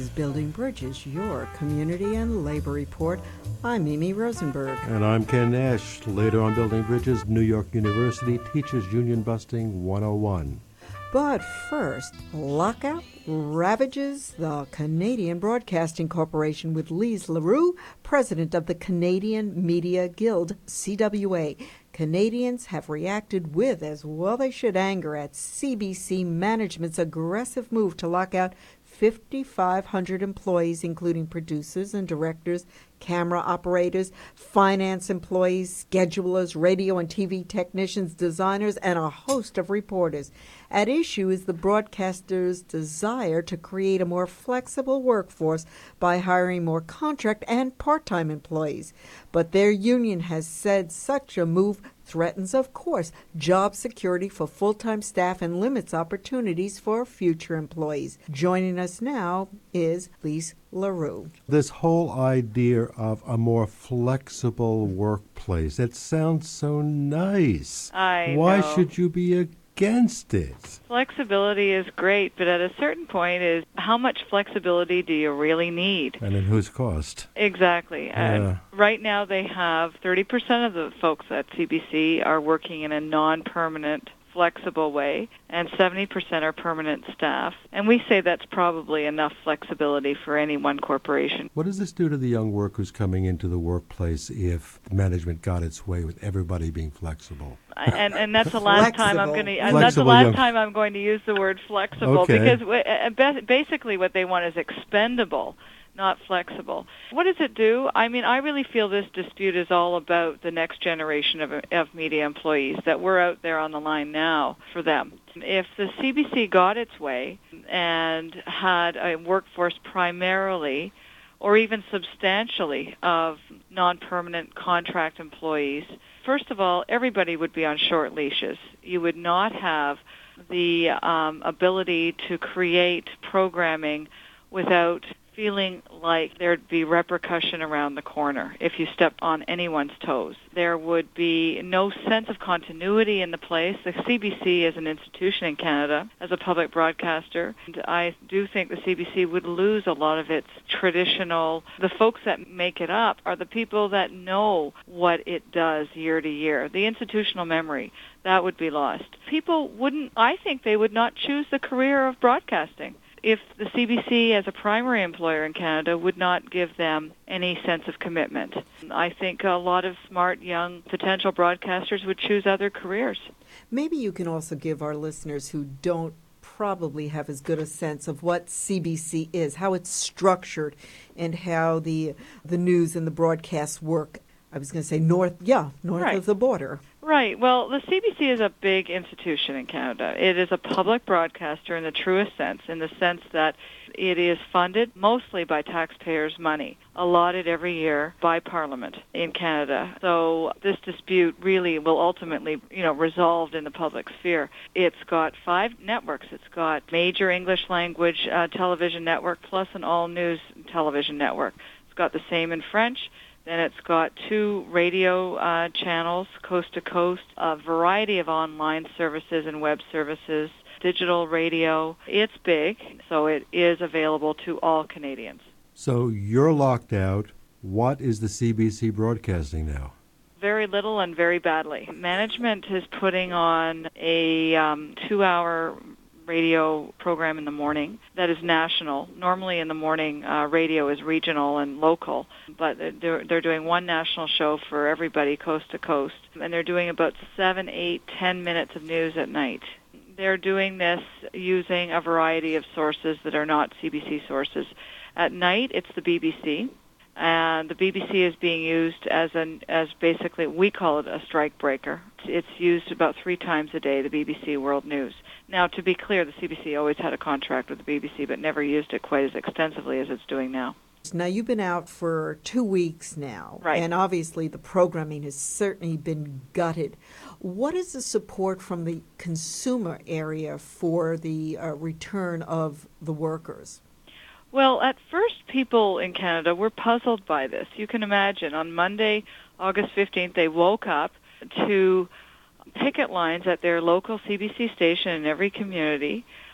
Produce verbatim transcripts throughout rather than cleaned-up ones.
Building Bridges, your community and labor report. I'm Mimi Rosenberg. And I'm Ken Nash. Later on Building Bridges, New York University Teachers Union Busting one oh one. But first, lockout ravages the Canadian Broadcasting Corporation with Lise Leroux, president of the Canadian Media Guild, C W A. Canadians have reacted with, as well they should, anger at C B C management's aggressive move to lock out five thousand five hundred employees, including producers and directors, camera operators, finance employees, schedulers, radio and T V technicians, designers, and a host of reporters. At issue is the broadcaster's desire to create a more flexible workforce by hiring more contract and part-time employees. But their union has said such a move threatens, of course, job security for full-time staff and limits opportunities for future employees. Joining us now is Lise Leroux. This whole idea of a more flexible workplace, it sounds so nice. I Why know. should you be against it? Flexibility is great, but at a certain point is how much flexibility do you really need? And at whose cost? Exactly. Yeah. And right now they have thirty percent of the folks at C B C are working in a non-permanent, flexible way, and seventy percent are permanent staff. And we say that's probably enough flexibility for any one corporation. What does this do to the young workers coming into the workplace if management got its way with everybody being flexible? And and that's the last time I'm going to. And that's the Flexible last young- time I'm going to use the word flexible Okay. because we, uh, ba- basically what they want is expendable, not flexible. What does it do? I mean, I really feel this dispute is all about the next generation of of media employees, that we're out there on the line now for them. If the C B C got its way and had a workforce primarily or even substantially of non-permanent contract employees, first of all, everybody would be on short leashes. You would not have the um, ability to create programming without feeling like there'd be repercussion around the corner if you stepped on anyone's toes. There would be no sense of continuity in the place. The C B C is an institution in Canada as a public broadcaster. And I do think the C B C would lose a lot of its traditional, the folks that make it up are the people that know what it does year to year. The institutional memory, that would be lost. People wouldn't, I think they would not choose the career of broadcasting if the C B C as a primary employer in Canada would not give them any sense of commitment. I think a lot of smart, young, potential broadcasters would choose other careers. Maybe you can also give our listeners who don't probably have as good a sense of what C B C is, how it's structured, and how the the news and the broadcasts work. I was going to say north, yeah, north Right. of the border. Right. Well, the C B C is a big institution in Canada. It is a public broadcaster in the truest sense, in the sense that it is funded mostly by taxpayers' money, allotted every year by Parliament in Canada. So this dispute really will ultimately, you know, resolved in the public sphere. It's got five networks. It's got major English language uh, television network plus an all-news television network. It's got the same in French. Then it's got two radio uh, channels, coast to coast, a variety of online services and web services, digital radio. It's big, so it is available to all Canadians. So you're locked out. What is the C B C broadcasting now? Very little and very badly. Management is putting on a um, two-hour radio program in the morning that is national. Normally in the morning, uh, radio is regional and local, but they're, they're doing one national show for everybody coast to coast, and they're doing about seven, eight, ten minutes of news at night. They're doing this using a variety of sources that are not C B C sources. At night, it's the B B C, and the B B C is being used as an as basically, we call it a strike breaker. It's used about three times a day, the B B C World News. Now, to be clear, the C B C always had a contract with the B B C, but never used it quite as extensively as it's doing now. Now, you've been out for two weeks now, Right. and obviously the programming has certainly been gutted. What is the support from the consumer area for the uh, return of the workers? Well, at first, people in Canada were puzzled by this. You can imagine, on Monday, August fifteenth, they woke up to picket lines at their local C B C station in every community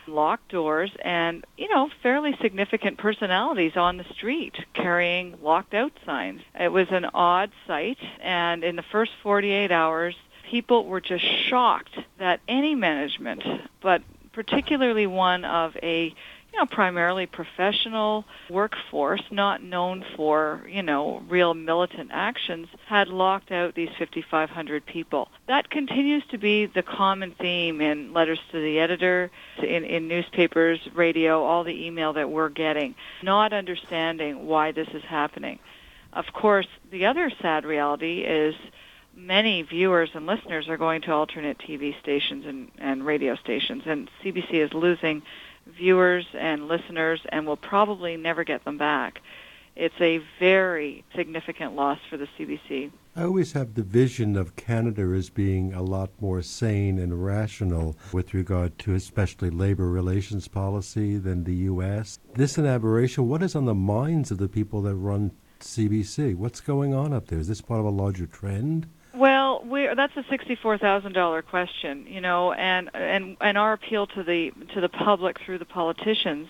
locked doors, and, you know, fairly significant personalities on the street carrying locked out signs. It was an odd sight, and in the first forty-eight hours, people were just shocked that any management, but particularly one of a you know, primarily professional workforce, not known for, you know, real militant actions, had locked out these fifty-five hundred people. That continues to be the common theme in letters to the editor, in, in newspapers, radio, all the email that we're getting, not understanding why this is happening. Of course, the other sad reality is many viewers and listeners are going to alternate T V stations and, and radio stations, and C B C is losing viewers and listeners and will probably never get them back. It's a very significant loss for the C B C. I always have the vision of Canada as being a lot more sane and rational with regard to especially labor relations policy than the U S. This an aberration. What is on the minds of the people that run C B C? What's going on up there? Is this part of a larger trend? Well, we're, that's a sixty-four thousand dollars question, you know, and, and and our appeal to the to the public through the politicians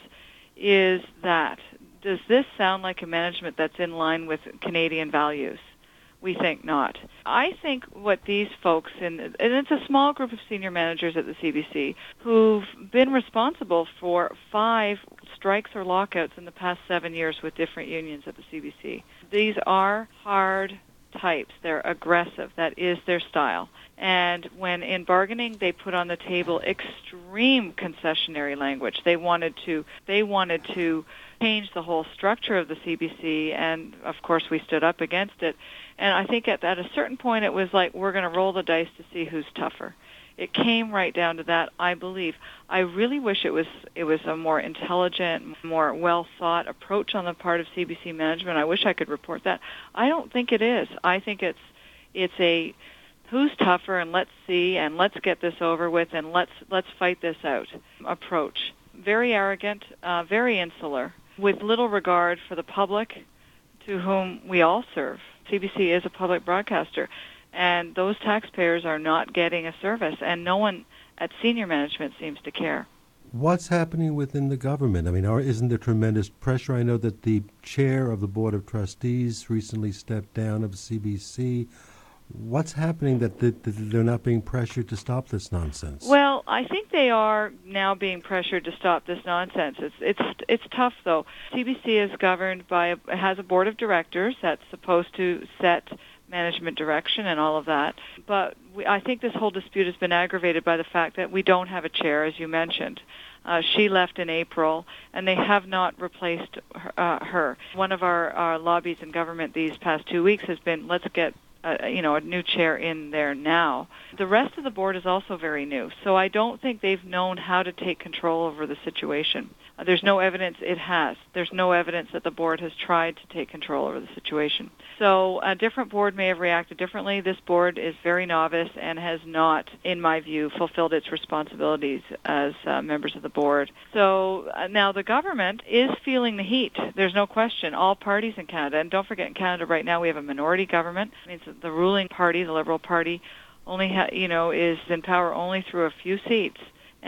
is that, does this sound like a management that's in line with Canadian values? We think not. I think what these folks, in, and it's a small group of senior managers at the C B C, who've been responsible for five strikes or lockouts in the past seven years with different unions at the C B C. These are hard types. They're aggressive. That is their style. And when in bargaining, they put on the table extreme concessionary language. They wanted to they wanted to change the whole structure of the C B C, and of course we stood up against it. And I think at, at a certain point it was like, we're going to roll the dice to see who's tougher. It came right down to that, I believe. I really wish it was it was a more intelligent, more well-thought approach on the part of C B C management. I wish I could report that. I don't think it is. I think it's it's a who's tougher, and let's see, and let's get this over with, and let's let's fight this out approach. Very arrogant, uh, very insular, with little regard for the public to whom we all serve. C B C is a public broadcaster. And those taxpayers are not getting a service, and no one at senior management seems to care. What's happening within the government? I mean, are, isn't there tremendous pressure? I know that the chair of the Board of Trustees recently stepped down of C B C. What's happening that, that, that they're not being pressured to stop this nonsense? Well, I think they are now being pressured to stop this nonsense. It's it's it's tough, though. C B C is governed by a, has a board of directors that's supposed to set management direction and all of that. But we, I think this whole dispute has been aggravated by the fact that we don't have a chair, as you mentioned. Uh, she left in April, and they have not replaced her. Uh, her. One of our, our lobbies in government these past two weeks has been, let's get uh, you know, a new chair in there now. The rest of the board is also very new, so I don't think they've known how to take control over the situation. Uh, there's no evidence it has. There's no evidence that the board has tried to take control over the situation. So a different board may have reacted differently. This board is very novice and has not, in my view, fulfilled its responsibilities as uh, members of the board. So uh, now the government is feeling the heat. There's no question. All parties in Canada, and don't forget in Canada right now we have a minority government. It means that the ruling party, the Liberal Party, only ha- you know is in power only through a few seats,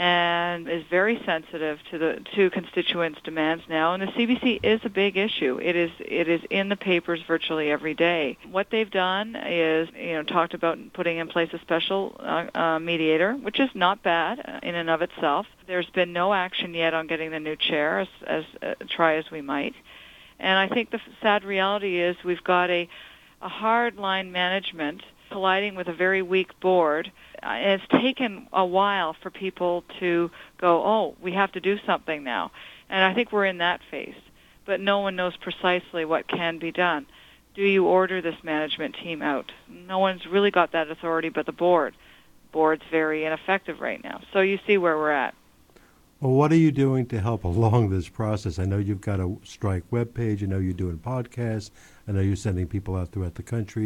and is very sensitive to the to constituents' demands now. And the C B C is a big issue. It is it is in the papers virtually every day. What they've done is, you know, talked about putting in place a special uh, uh, mediator, which is not bad in and of itself. There's been no action yet on getting the new chair, as, as uh, try as we might. And I think the sad reality is we've got a a hard-line management colliding with a very weak board. Uh, and it's taken a while for people to go, oh, we have to do something now. And I think we're in that phase. But no one knows precisely what can be done. Do you order this management team out? No one's really got that authority but the board. Board's very ineffective right now. So you see where we're at. Well, what are you doing to help along this process? I know you've got a strike webpage. I know you're doing podcasts. I know you're sending people out throughout the country.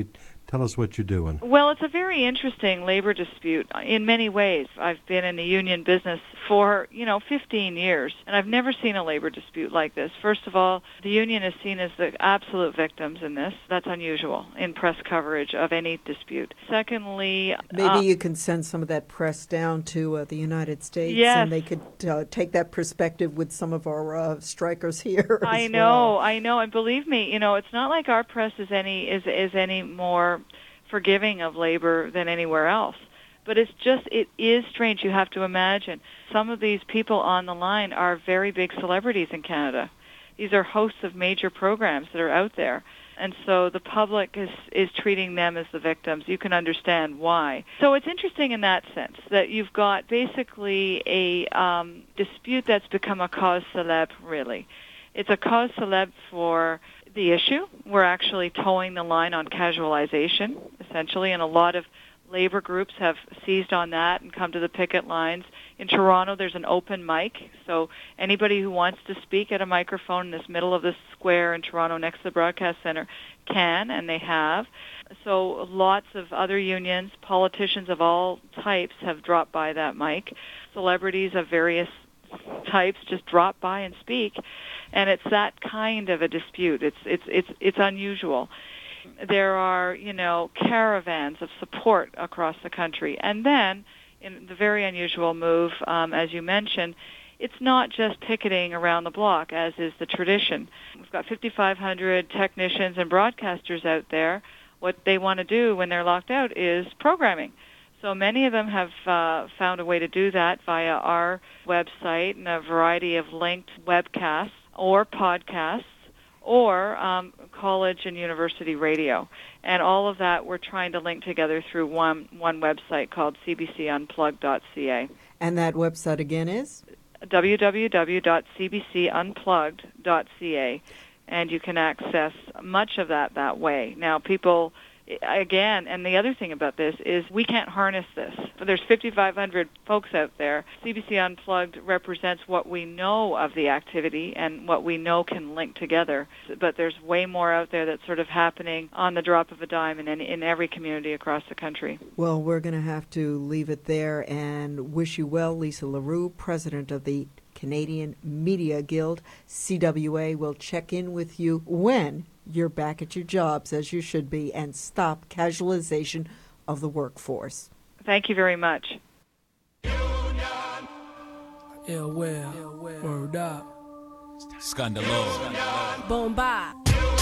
Tell us what you're doing. Well, it's a very interesting labor dispute in many ways. I've been in the union business for, you know, fifteen years, and I've never seen a labor dispute like this. First of all, the union is seen as the absolute victims in this. That's unusual in press coverage of any dispute. Secondly, maybe uh, you can send some of that press down to uh, the United States, yes. and they could uh, take that perspective with some of our uh, strikers here. I as know, well. I know, and believe me, you know, it's not like our press is any is is any more forgiving of labor than anywhere else. But it's just, it is strange. You have to imagine some of these people on the line are very big celebrities in Canada. These are hosts of major programs that are out there. And so the public is, is treating them as the victims. You can understand why. So it's interesting in that sense that you've got basically a um, dispute that's become a cause célèbre, really. It's a cause célèbre for the issue. We're actually towing the line on casualization, essentially, and a lot of labor groups have seized on that and come to the picket lines. In Toronto, there's an open mic, so anybody who wants to speak at a microphone in this middle of this square in Toronto next to the Broadcast Centre can, and they have. So lots of other unions, politicians of all types have dropped by that mic. Celebrities of various types just drop by and speak, and it's that kind of a dispute. It's it's it's it's unusual. There are, you know, caravans of support across the country, and then in the very unusual move, um, as you mentioned, it's not just picketing around the block, as is the tradition. We've got fifty-five hundred technicians and broadcasters out there. What they want to do when they're locked out is programming. So many of them have uh, found a way to do that via our website and a variety of linked webcasts or podcasts or um, college and university radio. And all of that we're trying to link together through one, one website called c b c unplugged dot c a. And that website again is? w w w dot c b c unplugged dot c a. And you can access much of that that way. Now, people... Again, and the other thing about this is we can't harness this. There's fifty-five hundred folks out there. C B C Unplugged represents what we know of the activity and what we know can link together. But there's way more out there that's sort of happening on the drop of a dime in, any, in every community across the country. Well, we're going to have to leave it there and wish you well, Lisa LaRue, president of the Canadian Media Guild, C W A. Will check in with you when you're back at your jobs, as you should be, and stop casualization of the workforce. Thank you very much. Yeah, well, word up. Scandalo. Bomba.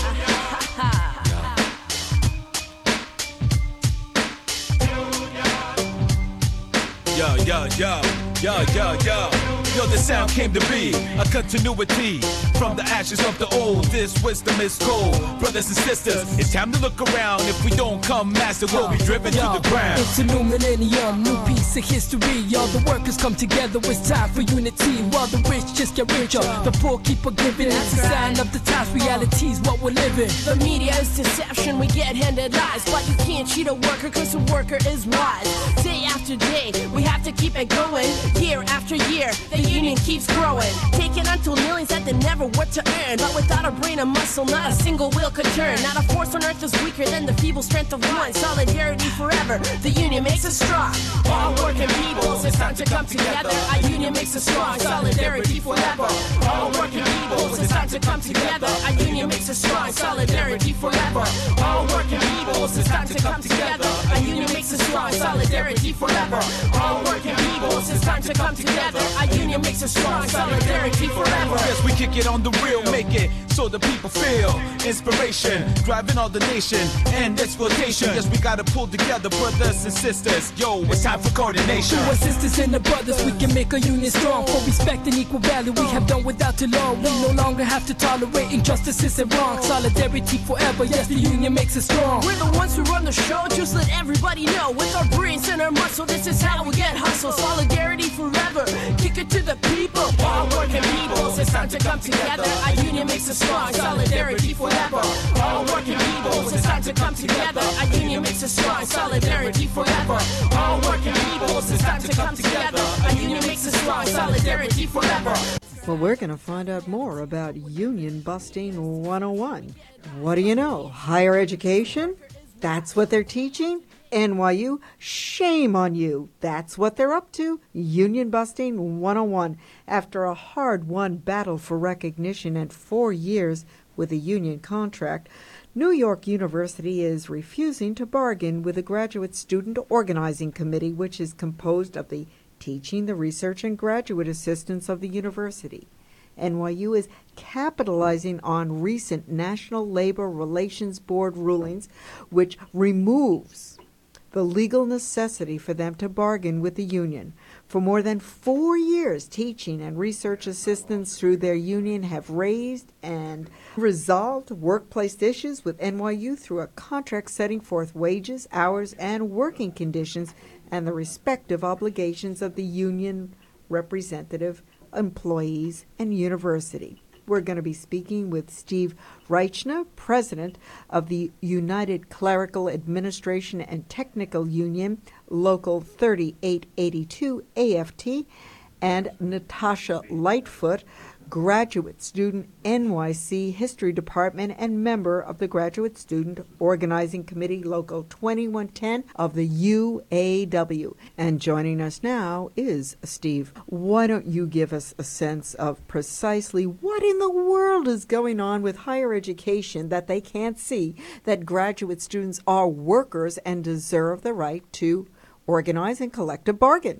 Yo, yo, yo, yo, yo, yo. Yo, the sound came to be a continuity from the ashes of the old. This wisdom is gold. Brothers and sisters, it's time to look around. If we don't come master, we'll be driven Yo, to the ground. It's a new millennium, new piece of history. All the workers come together, it's time for unity. While the rich just get richer, the poor keep on giving. That's a sign of the times, reality's what we're living. The media is deception, we get handed lies. But you can't cheat a worker, cause a worker is wise. Day after day, we have to keep it going. Year after year, the union keeps growing. Taking unto millions that they never worked to earn. But without a brain and muscle, not a single wheel could turn. Not a force on earth is weaker than the feeble strength of one. Solidarity forever, the union makes us strong. All working peoples, it's time to come together. Our union makes us strong, solidarity forever. All working peoples, it's time to come together. Our union makes us strong, solidarity forever. All working peoples, it's time to come together. Our union makes us strong, solidarity forever. All working peoples, it's time to come together. Our union makes us strong, solidarity forever. Yes, we kick it on the real, make it so the people feel inspiration, driving all the nation and exploitation. Yes, we gotta pull together, brothers and sisters. Yo, it's time for coordination. To our sisters and the brothers, we can make a union strong. For respect and equal value, we have done without the law. We no longer have to tolerate injustices and wrong. Solidarity forever, yes, the union makes us strong. We're the ones who run the show, just let everybody know. With our brains and our muscle, this is how we get hustle. Solidarity forever, kick it to the people. All working peoples, it's time to come together. Our union makes us strong, solidarity forever. All working peoples, it's time to come together. Our union makes us strong, solidarity forever. All working peoples, it's time to come together. Our union makes us strong, solidarity forever. Well, we're going to find out more about Union Busting one oh one. What do you know? Higher education? That's what they're teaching? N Y U, shame on you. That's what they're up to. Union busting one oh one. After a hard-won battle for recognition and four years with a union contract, New York University is refusing to bargain with the Graduate Student Organizing Committee, which is composed of the teaching, the research, and graduate assistants of the university. N Y U is capitalizing on recent National Labor Relations Board rulings, which removes the legal necessity for them to bargain with the union. For more than four years, teaching and research assistants through their union have raised and resolved workplace issues with N Y U through a contract setting forth wages, hours, and working conditions and the respective obligations of the union representative, employees, and university. We're going to be speaking with Steve Reichner, president of the United Clerical Administration and Technical Union, Local thirty-eight eighty-two A F T, and Natasha Lightfoot, graduate student, N Y C History Department, and member of the Graduate Student Organizing Committee, Local twenty-one ten of the U A W. And joining us now is Steve. Why don't you give us a sense of precisely what in the world is going on with higher education that they can't see that graduate students are workers and deserve the right to organize and collective bargain?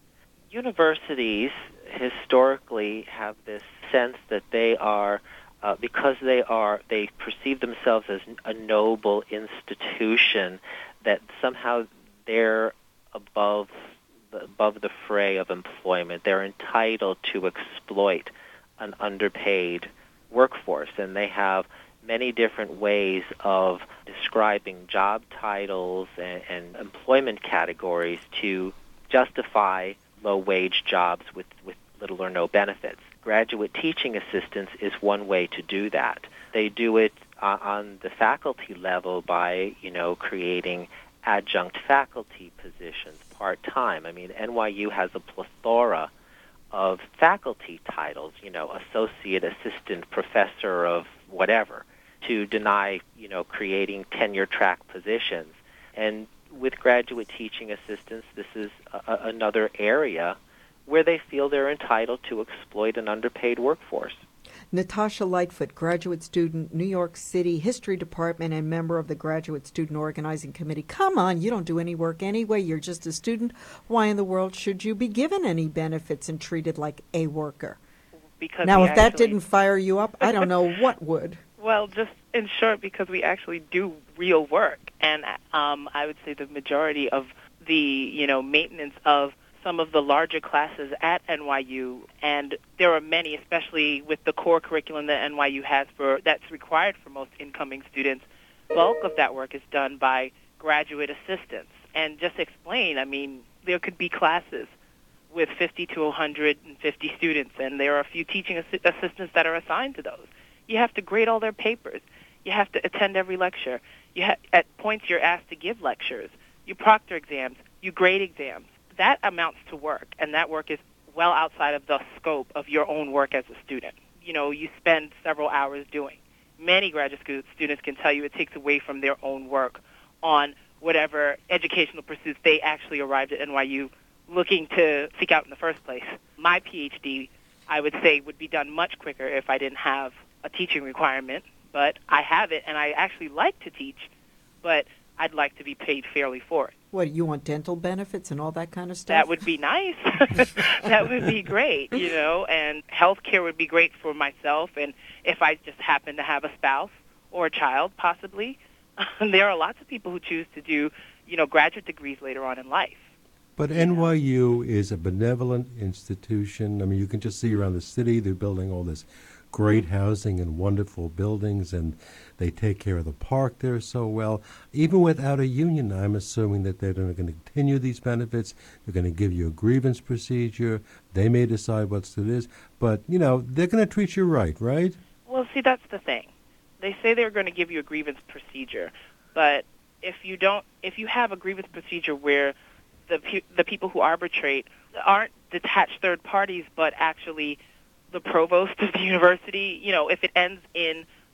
Universities historically have this sense that they are, uh, because they are, they perceive themselves as a noble institution, that somehow they're above the, above the fray of employment. They're entitled to exploit an underpaid workforce, and they have many different ways of describing job titles and, and employment categories to justify low-wage jobs with, with little or no benefits. Graduate teaching assistants is one way to do that. They do it uh, on the faculty level by, you know, creating adjunct faculty positions part-time. I mean, N Y U has a plethora of faculty titles, you know, associate, assistant, professor of whatever, to deny, you know, creating tenure-track positions. And with graduate teaching assistants, this is a, another area where they feel they're entitled to exploit an underpaid workforce. Natasha Lightfoot, graduate student, New York City History Department, and member of the Graduate Student Organizing Committee. Come on, you don't do any work anyway. You're just a student. Why in the world should you be given any benefits and treated like a worker? Because now, if actually, that didn't fire you up, I don't know what would. Well, just in short, because we actually do real work, and um, I would say the majority of the, you know, maintenance of some of the larger classes at N Y U, and there are many, especially with the core curriculum that N Y U has for that's required for most incoming students. Bulk of that work is done by graduate assistants. And just explain, I mean, there could be classes with fifty to one hundred fifty students, and there are a few teaching assi- assistants that are assigned to those. You have to grade all their papers. You have to attend every lecture. You ha- at points you're asked to give lectures. You proctor exams. You grade exams. That amounts to work, and that work is well outside of the scope of your own work as a student. You know, you spend several hours doing. Many graduate school students can tell you it takes away from their own work on whatever educational pursuits they actually arrived at N Y U looking to seek out in the first place. My PhD, I would say, would be done much quicker if I didn't have a teaching requirement, but I have it, and I actually like to teach, but I'd like to be paid fairly for it. What, you want dental benefits and all that kind of stuff? That would be nice. That would be great, you know, and health care would be great for myself, and if I just happen to have a spouse or a child, possibly. There are lots of people who choose to do, you know, graduate degrees later on in life. But N Y U is a benevolent institution. I mean, you can just see around the city, they're building all this great housing and wonderful buildings, and they take care of the park there so well. Even without a union, I'm assuming that they're going to continue these benefits. They're going to give you a grievance procedure. They may decide what's it is, but, you know, they're going to treat you right, right? Well, see, that's the thing. They say they're going to give you a grievance procedure, but if you don't, if you have a grievance procedure where the pe- the people who arbitrate aren't detached third parties, but actually the provost of the university, you know, if it ends in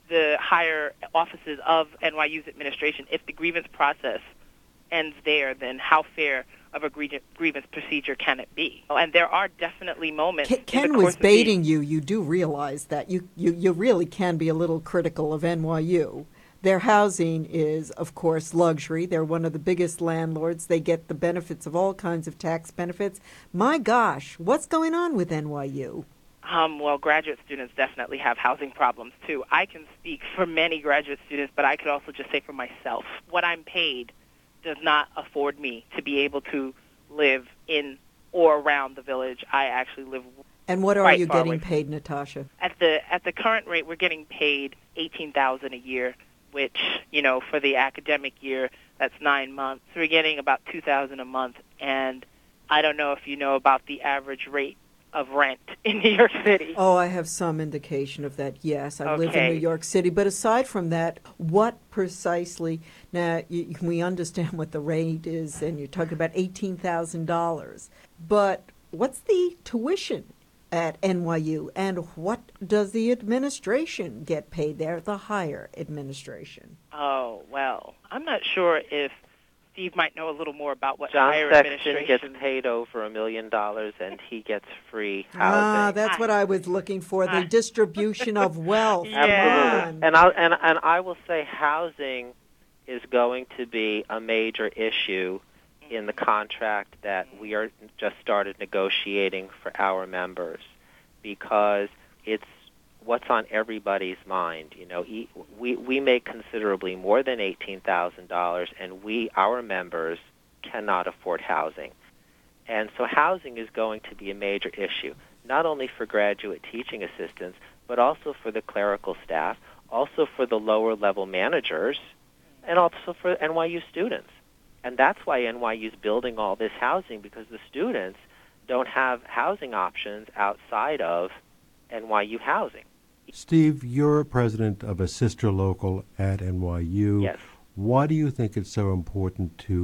the higher offices of N Y U's administration. If the grievance process ends there, then how fair of a grievance grievance procedure can it be? And there are definitely moments. Ken, Ken was baiting you. You do realize that you, you you really can be a little critical of N Y U. Their housing is, of course, luxury. They're one of the biggest landlords. They get the benefits of all kinds of tax benefits. My gosh, what's going on with N Y U? Um, well, graduate students definitely have housing problems, too. I can speak for many graduate students, but I could also just say for myself, what I'm paid does not afford me to be able to live in or around the village. I actually live And what are quite you far getting away. paid, Natasha? At the at the current rate, we're getting paid eighteen thousand dollars a year, which, you know, for the academic year, that's nine months. So we're getting about two thousand dollars a month, and I don't know if you know about the average rate of rent in New York City. Oh, I have some indication of that, yes. I live in Okay. New York City. But aside from that, what precisely, now you, we understand what the rate is, and you're talking about eighteen thousand dollars. But what's the tuition at N Y U, and what does the administration get paid there, the higher administration? Oh, well, I'm not sure if Steve might know a little more about what John higher Sexton administration... gets paid over a million dollars, and he gets free housing. Ah, that's what I was looking for, the distribution of wealth. Yeah. Come Absolutely. on. And I and and I will say housing is going to be a major issue in the contract that we are just started negotiating for our members, because it's what's on everybody's mind. You know, e- we we make considerably more than eighteen thousand dollars, and we, our members, cannot afford housing. And so housing is going to be a major issue, not only for graduate teaching assistants, but also for the clerical staff, also for the lower-level managers, and also for N Y U students. And that's why N Y U is building all this housing, because the students don't have housing options outside of N Y U housing. Steve, you're president of a sister local at N Y U. Yes. Why do you think it's so important to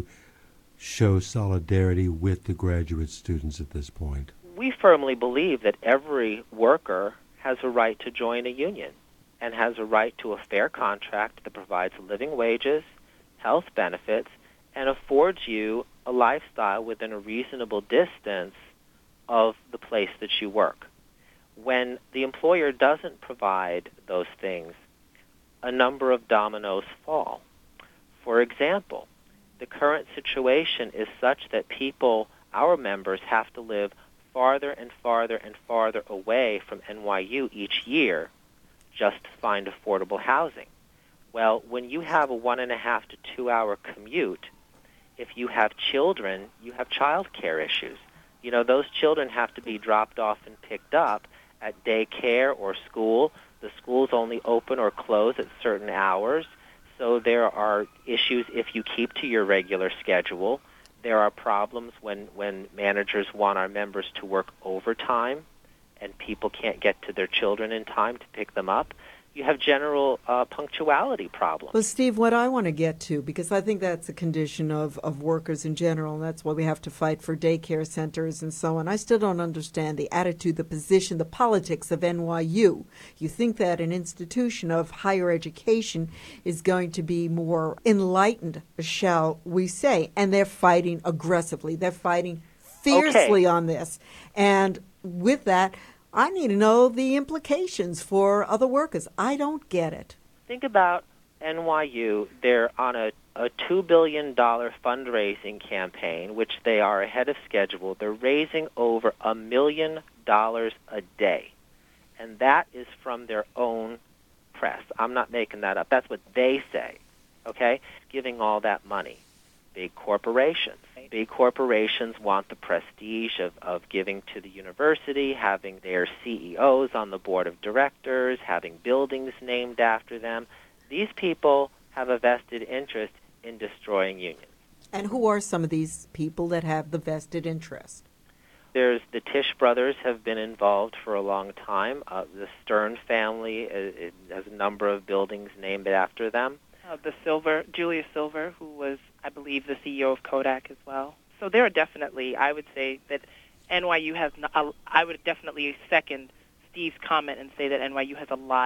show solidarity with the graduate students at this point? We firmly believe that every worker has a right to join a union and has a right to a fair contract that provides living wages, health benefits, and affords you a lifestyle within a reasonable distance of the place that you work. When the employer doesn't provide those things, a number of dominoes fall. For example, the current situation is such that people, our members, have to live farther and farther and farther away from N Y U each year just to find affordable housing. Well, when you have a one and a half to two hour commute, if you have children, you have child care issues. You know, those children have to be dropped off and picked up at daycare or school. The schools only open or close at certain hours. So there are issues if you keep to your regular schedule. There are problems when, when managers want our members to work overtime and people can't get to their children in time to pick them up. You have general uh, punctuality problems. Well, Steve, what I want to get to, because I think that's a condition of, of workers in general, and that's why we have to fight for daycare centers and so on. I still don't understand the attitude, the position, the politics of N Y U. You think that an institution of higher education is going to be more enlightened, shall we say, and they're fighting aggressively. They're fighting fiercely Okay. on this. And with that, I need to know the implications for other workers. I don't get it. Think about N Y U. They're on a, a two billion dollars fundraising campaign, which they are ahead of schedule. They're raising over a million dollars a day. And that is from their own press. I'm not making that up. That's what they say, okay? Giving all that money. Big corporations. Big corporations want the prestige of, of giving to the university, having their C E Os on the board of directors, having buildings named after them. These people have a vested interest in destroying unions. And who are some of these people that have the vested interest? There's the Tisch brothers have been involved for a long time. Uh, the Stern family uh, it has a number of buildings named after them. Uh, the Silver, Julius Silver, who was, I believe, the C E O of Kodak as well. So there are definitely, I would say that N Y U has, not, I would definitely second Steve's comment and say that N Y U has a lot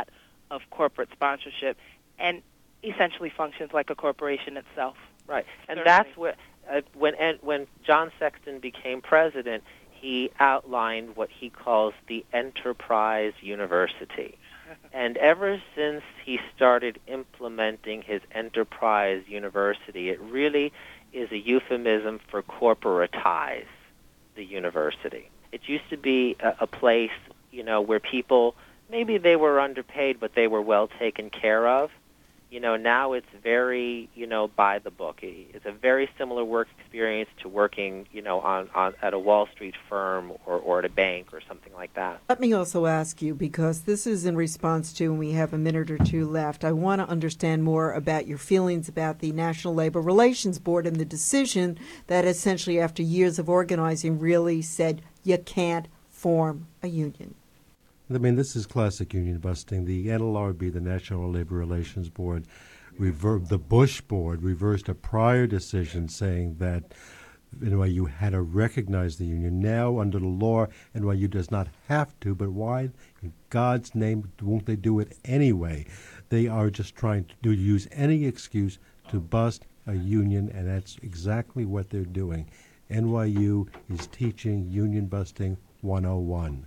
of corporate sponsorship and essentially functions like a corporation itself. Right, and Certainly. that's where uh, when and when John Sexton became president, he outlined what he calls the Enterprise University. And ever since he started implementing his Enterprise University, it really is a euphemism for corporatize the university. It used to be a, a place, you know, where people, maybe they were underpaid, but they were well taken care of. You know, now it's very, you know, by the book. It's a very similar work experience to working, you know, on, on at a Wall Street firm or, or at a bank or something like that. Let me also ask you, because this is in response to, and we have a minute or two left, I want to understand more about your feelings about the National Labor Relations Board and the decision that essentially after years of organizing really said you can't form a union. I mean, this is classic union busting. The N L R B, the National Labor Relations Board, rever- the Bush Board reversed a prior decision saying that N Y U had to recognize the union. Now, under the law, N Y U does not have to, but why in God's name won't they do it anyway? They are just trying to do, use any excuse to bust a union, and that's exactly what they're doing. N Y U is teaching Union Busting one oh one.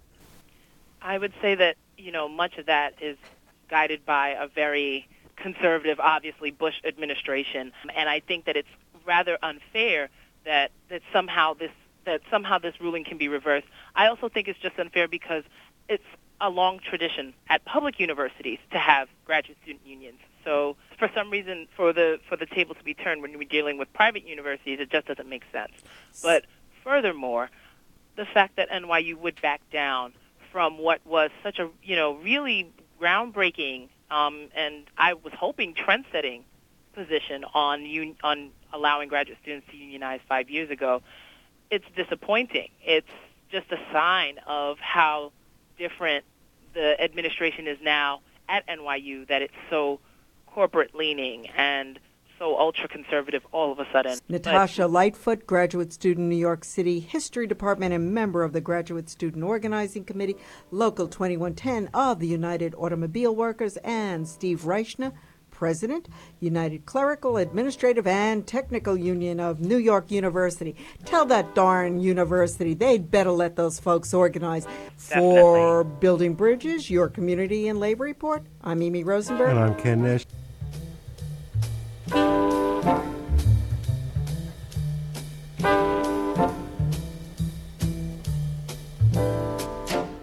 I would say that, you know, much of that is guided by a very conservative, obviously, Bush administration. And I think that it's rather unfair that, that somehow this that somehow this ruling can be reversed. I also think it's just unfair because it's a long tradition at public universities to have graduate student unions. So for some reason, for the for the table to be turned when we're dealing with private universities, it just doesn't make sense. But furthermore, the fact that N Y U would back down from what was such a, you know, really groundbreaking um, and I was hoping trend-setting position on un- on allowing graduate students to unionize five years ago, it's disappointing. It's just a sign of how different the administration is now at N Y U, that it's so corporate-leaning and so ultra-conservative all of a sudden. Natasha But, Lightfoot, graduate student, New York City History Department and member of the Graduate Student Organizing Committee, Local twenty-one ten of the United Automobile Workers, and Steve Reichner, President, United Clerical, Administrative, and Technical Union of New York University. Tell that darn university they'd better let those folks organize. For Definitely. Building Bridges, your community and labor report, I'm Amy Rosenberg. And I'm Ken Nash.